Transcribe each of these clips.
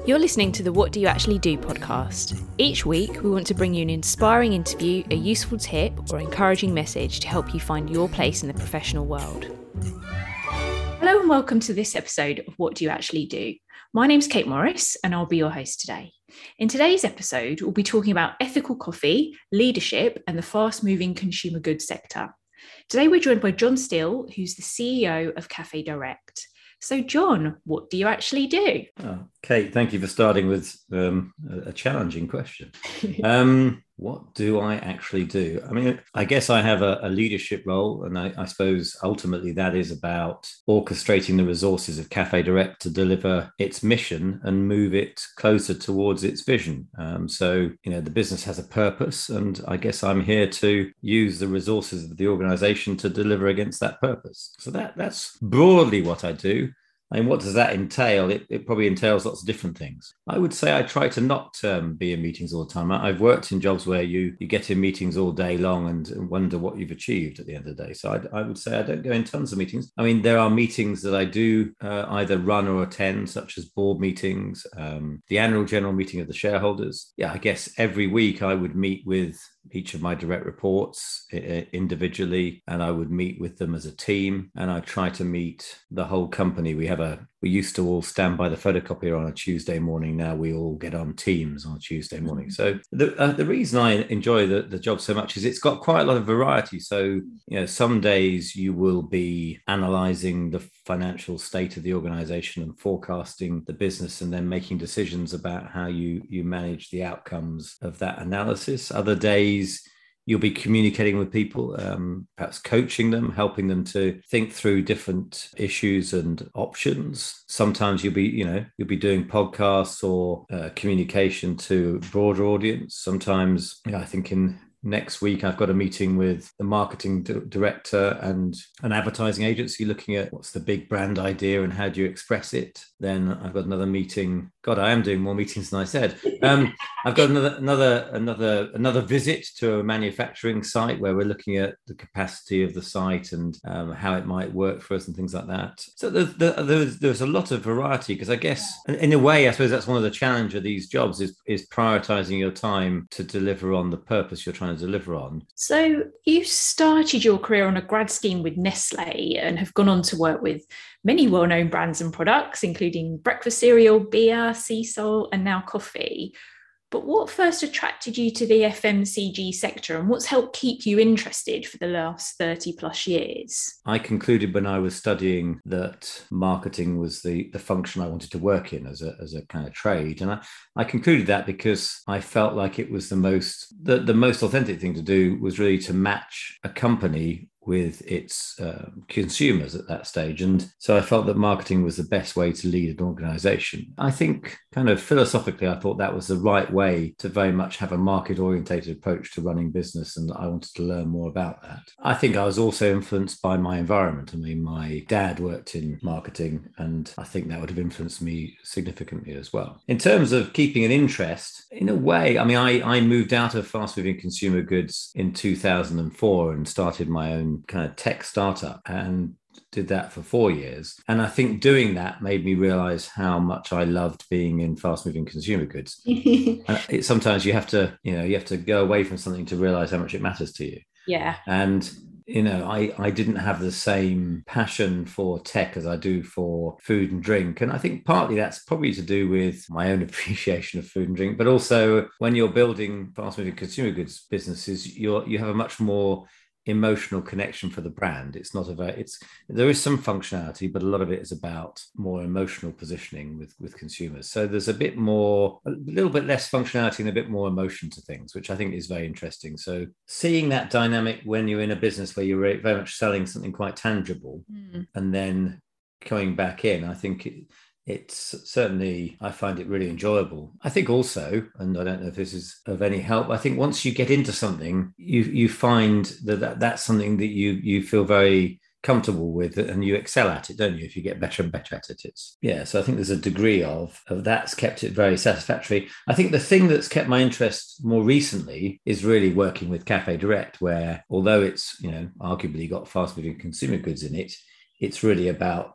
You're listening to the What Do You Actually Do podcast. Each week, we want to bring you an inspiring interview, a useful tip, or encouraging message to help you find your place in the professional world. Hello and welcome to this episode of What Do You Actually Do? My name's Kate Morris and I'll be your host today. In today's episode, we'll be talking about ethical coffee, leadership, and the fast-moving consumer goods sector. Today, we're joined by John Steele, who's the CEO of Cafe Direct. So, John, what do you actually do? Oh, Kate, thank you for starting with a challenging question. What do I actually do? I mean, I guess I have a leadership role, and I suppose ultimately that is about orchestrating the resources of Cafe Direct to deliver its mission and move it closer towards its vision. So, the business has a purpose, and I guess I'm here to use the resources of the organization to deliver against that purpose. So that's broadly what I do. And what does that entail? It probably entails lots of different things. I would say I try to not be in meetings all the time. I've worked in jobs where you get in meetings all day long and wonder what you've achieved at the end of the day. So I would say I don't go in tons of meetings. I mean, there are meetings that I do either run or attend, such as board meetings, the annual general meeting of the shareholders. Yeah, I guess every week I would meet with each of my direct reports individually, and I would meet with them as a team, and I try to meet the whole company. We used to all stand by the photocopier on a Tuesday morning. Now we all get on Teams on a Tuesday morning. So the reason I enjoy the job so much is it's got quite a lot of variety. So, some days you will be analysing the financial state of the organisation and forecasting the business and then making decisions about how you manage the outcomes of that analysis. Other days, you'll be communicating with people, perhaps coaching them, helping them to think through different issues and options. Sometimes you'll be doing podcasts or communication to a broader audience. Sometimes, I think next week, I've got a meeting with the marketing director and an advertising agency looking at what's the big brand idea and how do you express it. Then I've got another meeting. God, I am doing more meetings than I said. I've got another visit to a manufacturing site where we're looking at the capacity of the site and how it might work for us and things like that. So there's a lot of variety, because I guess in a way, I suppose that's one of the challenges of these jobs is prioritizing your time to deliver on the purpose you're trying to deliver on. So you started your career on a grad scheme with Nestle and have gone on to work with many well-known brands and products, including breakfast cereal, beer, sea salt, and now coffee. But what first attracted you to the FMCG sector, and what's helped keep you interested for the last 30 plus years? I concluded when I was studying that marketing was the function I wanted to work in as a kind of trade. And I concluded that because I felt like it was the most authentic thing to do was really to match a company with its consumers at that stage. And so I felt that marketing was the best way to lead an organization. I think kind of philosophically, I thought that was the right way to very much have a market-orientated approach to running business, and I wanted to learn more about that. I think I was also influenced by my environment. I mean, my dad worked in marketing, and I think that would have influenced me significantly as well. In terms of keeping an interest, in a way, I mean, I moved out of fast-moving consumer goods in 2004 and started my own kind of tech startup and did that for 4 years. And I think doing that made me realize how much I loved being in fast moving consumer goods. And sometimes you have to go away from something to realize how much it matters to you. Yeah. And I didn't have the same passion for tech as I do for food and drink. And I think partly that's probably to do with my own appreciation of food and drink, but also when you're building fast moving consumer goods businesses, you have a much more emotional connection for the brand. There is some functionality, but a lot of it is about more emotional positioning with consumers. So there's a little bit less functionality and a bit more emotion to things, which I think is very interesting. So seeing that dynamic when you're in a business where you're very much selling something quite tangible and then coming back in, I think it's certainly, I find it really enjoyable. I think also, and I don't know if this is of any help, I think once you get into something, you find that's something that you feel very comfortable with and you excel at it, don't you? If you get better and better at it, so I think there's a degree of that's kept it very satisfactory. I think the thing that's kept my interest more recently is really working with Cafe Direct, where although it's arguably got fast moving consumer goods in it, it's really about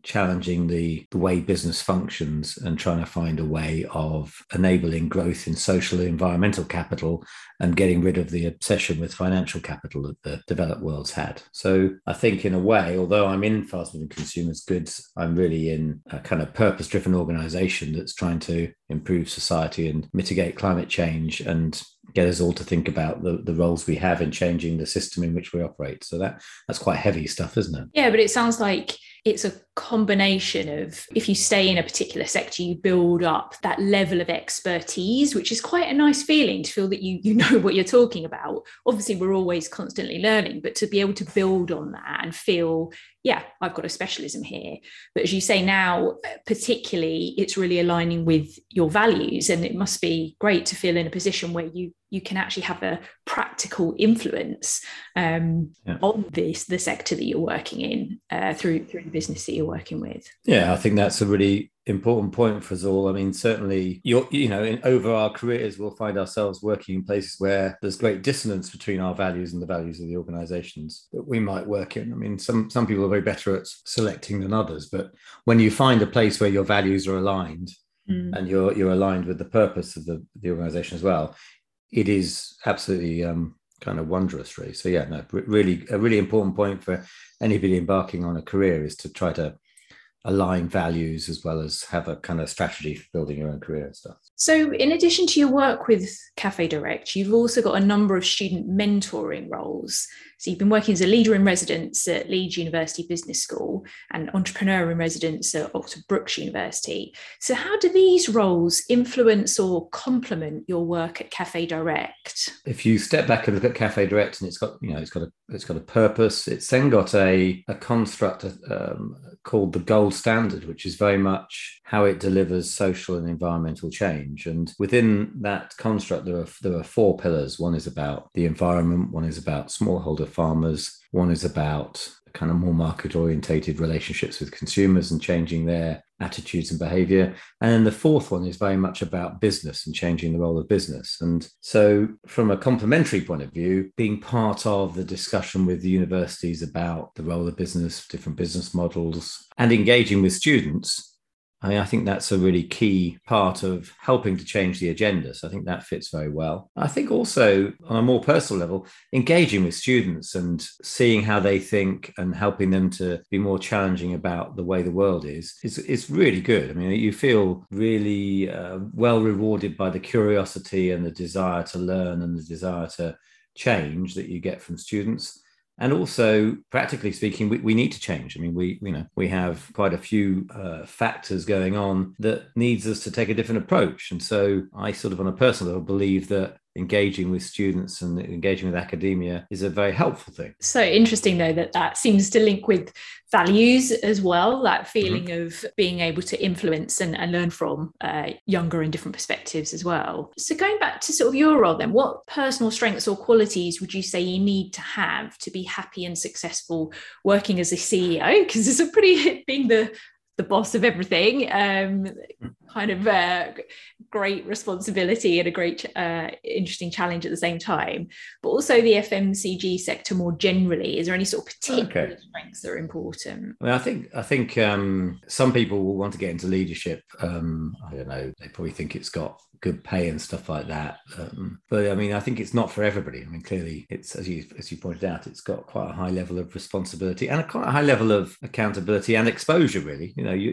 challenging the way business functions and trying to find a way of enabling growth in social and environmental capital and getting rid of the obsession with financial capital that the developed world's had. So I think in a way, although I'm in fast-moving consumer goods, I'm really in a kind of purpose-driven organization that's trying to improve society and mitigate climate change and get us all to think about the roles we have in changing the system in which we operate. So that's quite heavy stuff, isn't it? Yeah, but it sounds like it's a combination of, if you stay in a particular sector, you build up that level of expertise, which is quite a nice feeling to feel that you know what you're talking about. Obviously, we're always constantly learning, but to be able to build on that and feel, yeah, I've got a specialism here. But as you say now, particularly, it's really aligning with your values. And it must be great to feel in a position where you can actually have a practical influence on the sector that you're working in through the business that you're working with. Yeah, I think that's a really important point for us all. I mean, certainly, over our careers, we'll find ourselves working in places where there's great dissonance between our values and the values of the organizations that we might work in. I mean, some people are very better at selecting than others, but when you find a place where your values are aligned and you're aligned with the purpose of the organization as well, it is absolutely kind of wondrous, really. So yeah, no, really a really important point for anybody embarking on a career is to try to align values as well as have a kind of strategy for building your own career and stuff. So in addition to your work with Cafe Direct, you've also got a number of student mentoring roles. So you've been working as a leader in residence at Leeds University Business School and entrepreneur in residence at Oxford Brookes University. So how do these roles influence or complement your work at Cafe Direct? If you step back and look at Cafe Direct, and it's got a purpose, it's then got a construct called the gold standard, which is very much how it delivers social and environmental change. And within that construct, there are four pillars. One is about the environment, one is about smallholder farmers, one is about kind of more market orientated relationships with consumers and changing their attitudes and behavior. And then the fourth one is very much about business and changing the role of business. And so from a complementary point of view, being part of the discussion with the universities about the role of business, different business models, and engaging with students, I mean, I think that's a really key part of helping to change the agenda. So I think that fits very well. I think also on a more personal level, engaging with students and seeing how they think and helping them to be more challenging about the way the world is really good. I mean, you feel really well rewarded by the curiosity and the desire to learn and the desire to change that you get from students. And also, practically speaking, we need to change. I mean, we have quite a few factors going on that needs us to take a different approach. And so I sort of on a personal level believe that engaging with students and engaging with academia is a very helpful thing. So interesting, though, that seems to link with values as well, that feeling of being able to influence and learn from younger and different perspectives as well. So going back to sort of your role then, what personal strengths or qualities would you say you need to have to be happy and successful working as a CEO? Because it's a pretty, being the boss of everything, kind of great responsibility and a great interesting challenge at the same time, but also the FMCG sector more generally. Is there any sort of particular strengths that are important? I mean, I think some people will want to get into leadership. I don't know, they probably think it's got good pay and stuff like that. But I mean, I think it's not for everybody. I mean, clearly it's, as you pointed out, it's got quite a high level of responsibility and quite a high level of accountability and exposure, really. You know,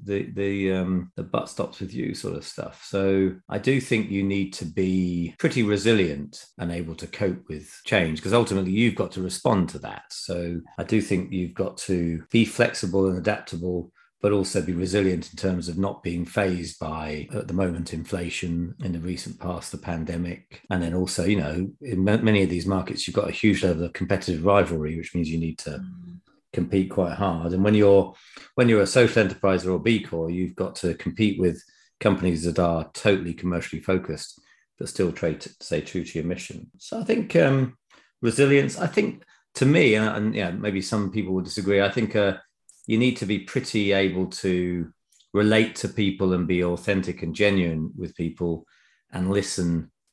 the butt stops with you sort of stuff. So I do think you need to be pretty resilient and able to cope with change, because ultimately you've got to respond to that. So I do think you've got to be flexible and adaptable, but also be resilient in terms of not being fazed by, at the moment, inflation, in the recent past, the pandemic. And then also, you know, in many of these markets, you've got a huge level of competitive rivalry, which means you need to compete quite hard. And when you're a social enterprise or a B Corp, you've got to compete with companies that are totally commercially focused, but still stay true to your mission. So I think resilience, I think to me, and yeah, maybe some people will disagree, I think you need to be pretty able to relate to people and be authentic and genuine with people and listen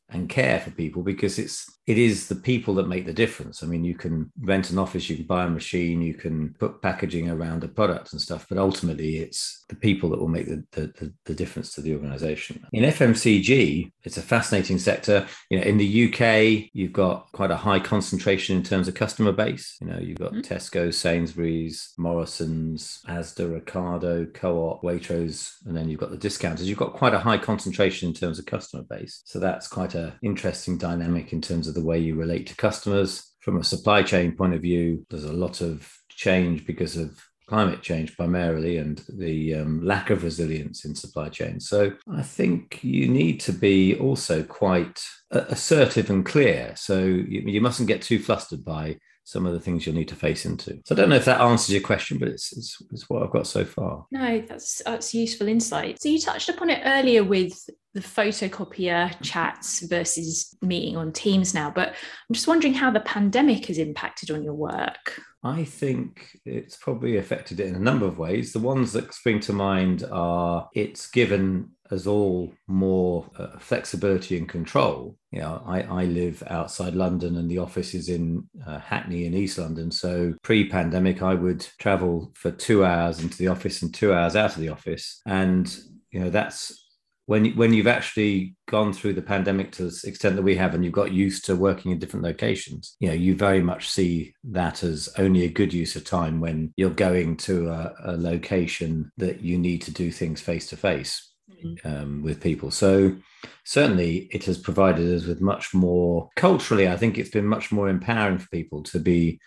and care for people, because it is the people that make the difference. I mean, you can rent an office, you can buy a machine, you can put packaging around a product and stuff, but ultimately it's the people that will make the difference to the organization. In FMCG, it's a fascinating sector. In the UK, you've got quite a high concentration in terms of customer base. You've got Tesco, Sainsbury's, Morrison's, Asda, Ocado, Co-op, Waitrose, and then you've got the discounters. You've got quite a high concentration in terms of customer base. So that's quite an interesting dynamic in terms of the way you relate to customers. From a supply chain point of view, there's a lot of change because of climate change primarily, and the lack of resilience in supply chain. So I think you need to be also quite assertive and clear. So you mustn't get too flustered by some of the things you'll need to face into. So I don't know if that answers your question, but it's what I've got so far. No, that's useful insight. So you touched upon it earlier with the photocopier chats versus meeting on Teams now, but I'm just wondering how the pandemic has impacted on your work. I think it's probably affected it in a number of ways. The ones that spring to mind are it's given us all more flexibility and control. I live outside London and the office is in Hackney in East London. So pre-pandemic, I would travel for 2 hours into the office and 2 hours out of the office. And, that's when you've actually gone through the pandemic to the extent that we have, and you've got used to working in different locations, you very much see that as only a good use of time when you're going to a location that you need to do things face to face with people. So certainly it has provided us with much more, culturally, I think it's been much more empowering for people to be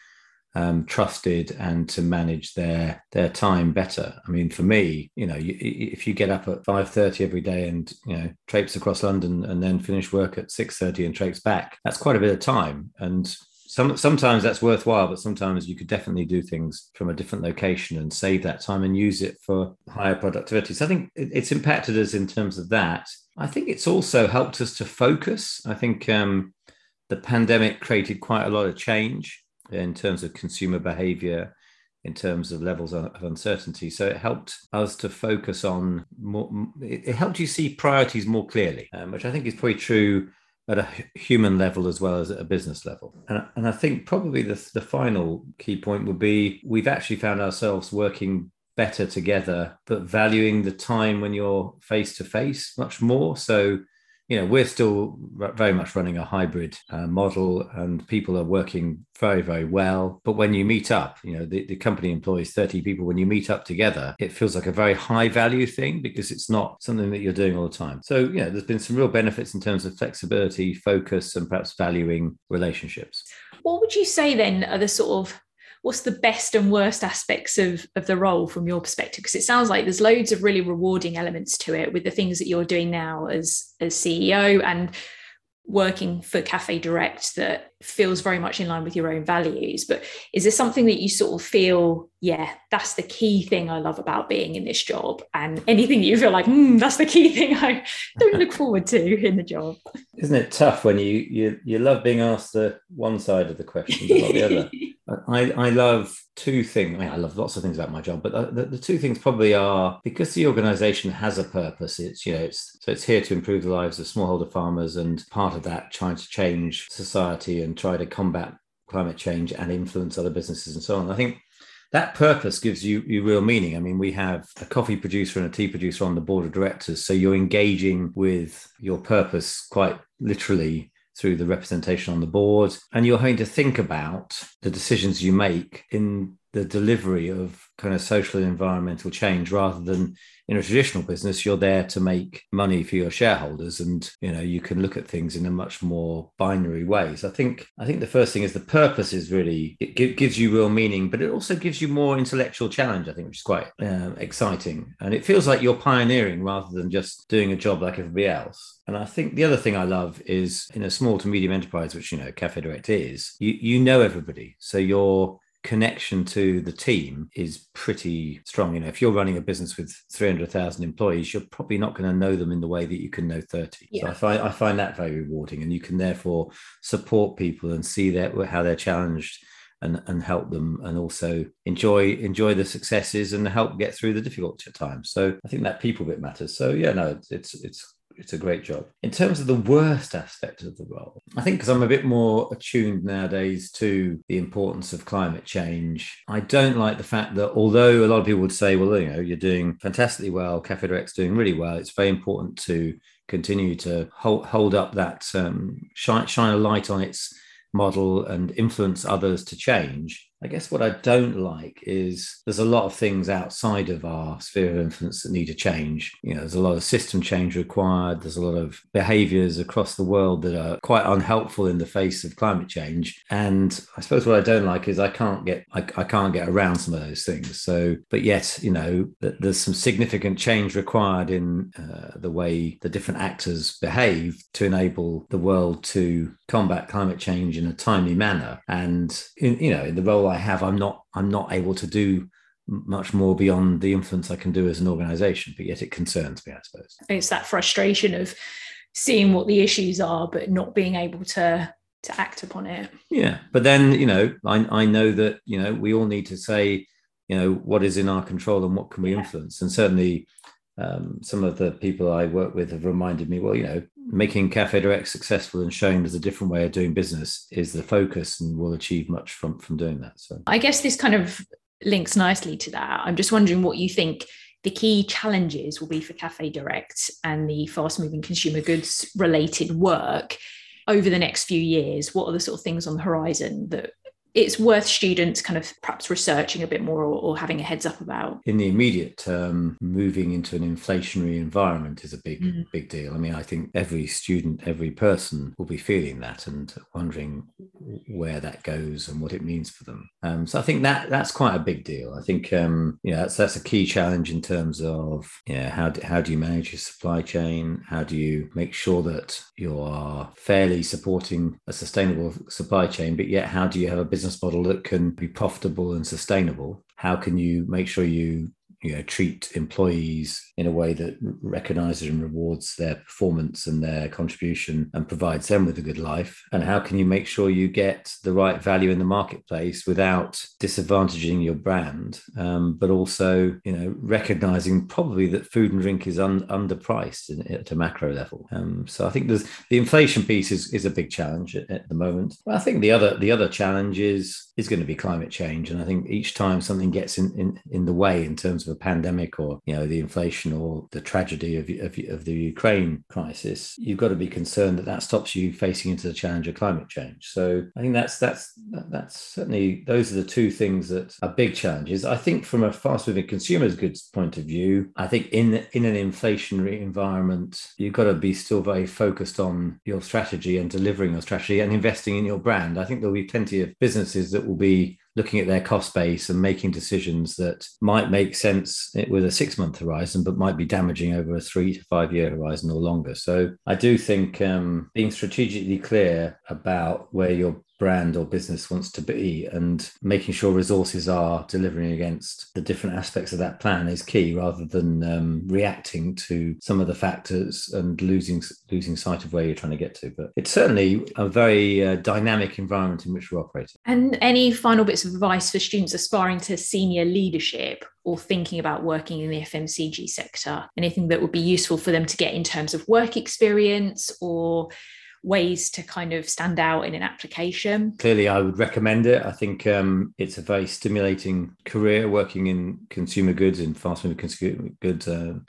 trusted and to manage their time better. I mean, for me, if you get up at 5:30 every day and traipse across London and then finish work at 6:30 and traipse back, that's quite a bit of time. And sometimes that's worthwhile, but sometimes you could definitely do things from a different location and save that time and use it for higher productivity. So I think it's impacted us in terms of that. I think it's also helped us to focus. I think the pandemic created quite a lot of change in terms of consumer behavior, in terms of levels of uncertainty. So it helped us to focus on more, it helped you see priorities more clearly, which I think is probably true at a human level as well as at a business level. And I think probably the final key point would be we've actually found ourselves working better together, but valuing the time when you're face to face much more. So we're still very much running a hybrid model, and people are working very, very well. But when you meet up, the company employs 30 people. When you meet up together, it feels like a very high value thing because it's not something that you're doing all the time. So, there's been some real benefits in terms of flexibility, focus, and perhaps valuing relationships. What would you say then are the sort of what's the best and worst aspects of the role from your perspective? Because it sounds like there's loads of really rewarding elements to it with the things that you're doing now as CEO and working for Cafe Direct that feels very much in line with your own values. But is there something that you sort of feel, that's the key thing I love about being in this job, and anything that you feel like, that's the key thing I don't look forward to in the job? Isn't it tough when you love being asked the one side of the question but not the other? I love two things. I love lots of things about my job, but the two things probably are, because the organization has a purpose, it's here to improve the lives of smallholder farmers, and part of that trying to change society and try to combat climate change and influence other businesses and so on. I think that purpose gives you real meaning. I mean, we have a coffee producer and a tea producer on the board of directors, so you're engaging with your purpose quite literally through the representation on the board, and you're having to think about the decisions you make in the delivery of kind of social and environmental change, rather than in a traditional business, you're there to make money for your shareholders, and you can look at things in a much more binary way. So I think the first thing is the purpose is really, it gives you real meaning, but it also gives you more intellectual challenge, I think, which is quite exciting. And it feels like you're pioneering rather than just doing a job like everybody else. And I think the other thing I love is in a small to medium enterprise, which Cafe Direct is, you know everybody. So your connection to the team is pretty strong. If you're running a business with 300,000 employees, you're probably not going to know them in the way that you can know 30. Yeah. So I find that very rewarding, and you can therefore support people and see how they're challenged and help them, and also enjoy the successes and help get through the difficult times. So I think that people bit matters. So it's it's a great job. In terms of the worst aspect of the role, I think because I'm a bit more attuned nowadays to the importance of climate change, I don't like the fact that although a lot of people would say, well, you're doing fantastically well, Cafe Direct's doing really well, it's very important to continue to hold up that, shine a light on its model and influence others to change. I guess what I don't like is there's a lot of things outside of our sphere of influence that need to change. There's a lot of system change required. There's a lot of behaviors across the world that are quite unhelpful in the face of climate change. And I suppose what I don't like is I can't get around some of those things. So, but yet, there's some significant change required in the way the different actors behave to enable the world to combat climate change in a timely manner. And in the role I have, I'm not able to do much more beyond the influence I can do as an organization, but yet it concerns me, I suppose. It's that frustration of seeing what the issues are, but not being able to act upon it. Yeah. But then, I know that, we all need to say, what is in our control and what can we influence? And certainly some of the people I work with have reminded me, well, making Cafe Direct successful and showing there's a different way of doing business is the focus, and we'll achieve much from doing that. So I guess this kind of links nicely to that. I'm just wondering what you think the key challenges will be for Cafe Direct and the fast-moving consumer goods related work over the next few years. What are the sort of things on the horizon that it's worth students kind of perhaps researching a bit more or having a heads up about? In the immediate term, moving into an inflationary environment is a big deal. I mean, I think every student, every person will be feeling that and wondering where that goes and what it means for them. So I think that's quite a big deal. I think, that's a key challenge in terms of, how do you manage your supply chain? How do you make sure that you are fairly supporting a sustainable supply chain, but yet how do you have a business model that can be profitable and sustainable? How can you make sure you treat employees in a way that recognizes and rewards their performance and their contribution and provides them with a good life? And how can you make sure you get the right value in the marketplace without disadvantaging your brand, but also, recognizing probably that food and drink is underpriced at a macro level. So I think the inflation piece is a big challenge at the moment. I think the other challenge is going to be climate change. And I think each time something gets in the way in terms of a pandemic or the inflation or the tragedy of the Ukraine crisis, you've got to be concerned that stops you facing into the challenge of climate change. So I think that's certainly, those are the two things that are big challenges. I think from a fast-moving consumer goods point of view, I think in an inflationary environment, you've got to be still very focused on your strategy and delivering your strategy and investing in your brand. I think there'll be plenty of businesses that will be looking at their cost base and making decisions that might make sense with a 6-month horizon, but might be damaging over a 3 to 5 year horizon or longer. So I do think being strategically clear about where your brand or business wants to be and making sure resources are delivering against the different aspects of that plan is key, rather than reacting to some of the factors and losing sight of where you're trying to get to. But it's certainly a very dynamic environment in which we're operating. And any final bits of advice for students aspiring to senior leadership or thinking about working in the FMCG sector? Anything that would be useful for them to get in terms of work experience or ways to kind of stand out in an application? Clearly, I would recommend it. I think it's a very stimulating career working in consumer goods, in fast-moving consumer goods,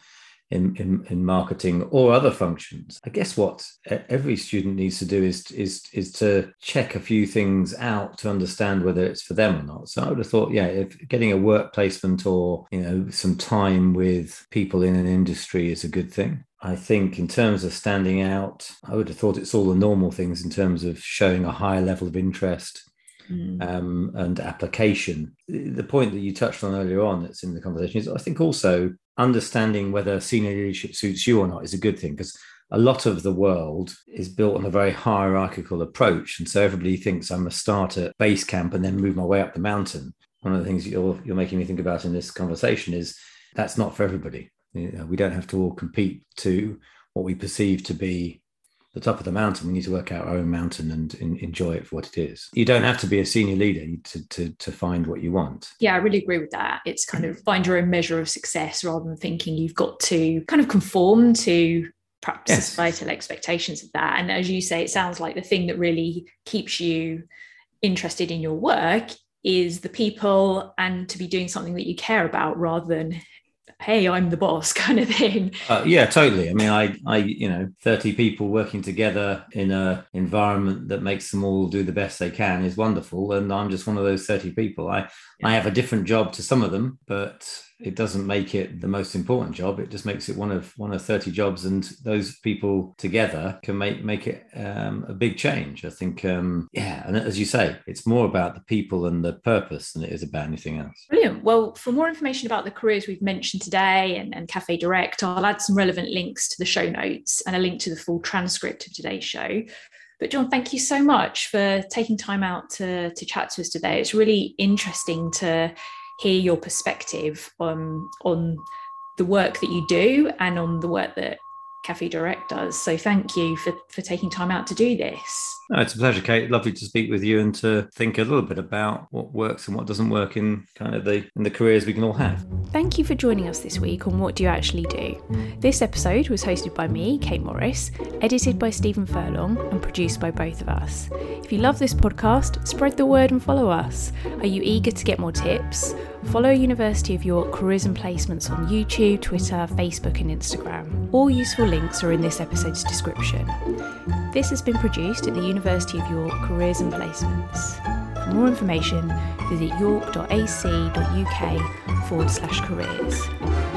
in marketing or other functions. I guess what every student needs to do is to check a few things out to understand whether it's for them or not. So I would have thought, if getting a work placement or some time with people in an industry is a good thing. I think in terms of standing out, I would have thought it's all the normal things in terms of showing a higher level of interest and application. The point that you touched on earlier on that's in the conversation is, I think, also understanding whether senior leadership suits you or not is a good thing, because a lot of the world is built on a very hierarchical approach. And so everybody thinks I must start at base camp and then move my way up the mountain. One of the things you're making me think about in this conversation is that's not for everybody. We don't have to all compete to what we perceive to be the top of the mountain. We need to work out our own mountain and enjoy it for what it is. You don't have to be a senior leader to find what you want. Yeah, I really agree with that. It's kind of find your own measure of success rather than thinking you've got to kind of conform to perhaps Yes. societal expectations of that. And as you say, it sounds like the thing that really keeps you interested in your work is the people and to be doing something that you care about rather than, hey, I'm the boss kind of thing. Yeah, totally. I mean, I 30 people working together in an environment that makes them all do the best they can is wonderful. And I'm just one of those 30 people. I have a different job to some of them, but it doesn't make it the most important job. It just makes it one of 30 jobs, and those people together can make it a big change. I think, and as you say, it's more about the people and the purpose than it is about anything else. Brilliant. Well, for more information about the careers we've mentioned today and Cafe Direct, I'll add some relevant links to the show notes and a link to the full transcript of today's show. But John, thank you so much for taking time out to chat to us today. It's really interesting to hear your perspective on the work that you do and on the work that Cafe Direct does. So thank you for taking time out to do this. No, it's a pleasure, Kate. Lovely to speak with you and to think a little bit about what works and what doesn't work in kind of the careers we can all have. Thank you for joining us this week on What Do You Actually Do? This episode was hosted by me, Kate Morris, edited by Stephen Furlong and produced by both of us. If you love this podcast, spread the word and follow us. Are you eager to get more tips? Follow University of York Careers and Placements on YouTube, Twitter, Facebook and Instagram. All useful links are in this episode's description. This has been produced at the University of York Careers and Placements. For more information, visit york.ac.uk/careers.